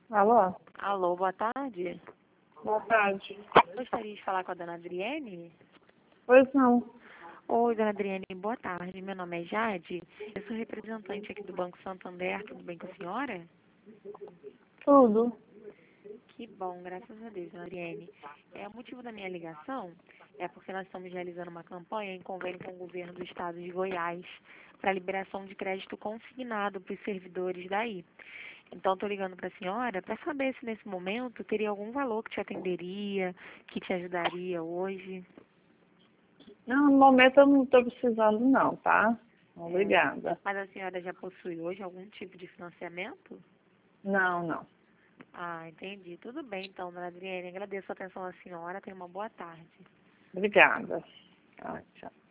Alô? Alô, boa tarde. Boa tarde. Gostaria de falar com a dona Adriene? Pois não. Oi, dona Adriene, boa tarde. Meu nome é Jade. Eu sou representante aqui do Banco Santander. Tudo bem com a senhora? Tudo. Que bom, graças a Deus, dona Adriene. O motivo da minha ligação é porque nós estamos realizando uma campanha em convênio com o governo do estado de Goiás para liberação de crédito consignado para os servidores daí. Então, estou ligando para a senhora para saber se nesse momento teria algum valor que te atenderia, que te ajudaria hoje. Não, no momento eu não estou precisando não, tá? É, Obrigada. mas a senhora já possui hoje algum tipo de financiamento? Não, não. Ah, entendi. Tudo bem, então, dona Adriane. Agradeço a atenção da senhora. Tenha uma boa tarde. Obrigada. Tchau, tchau.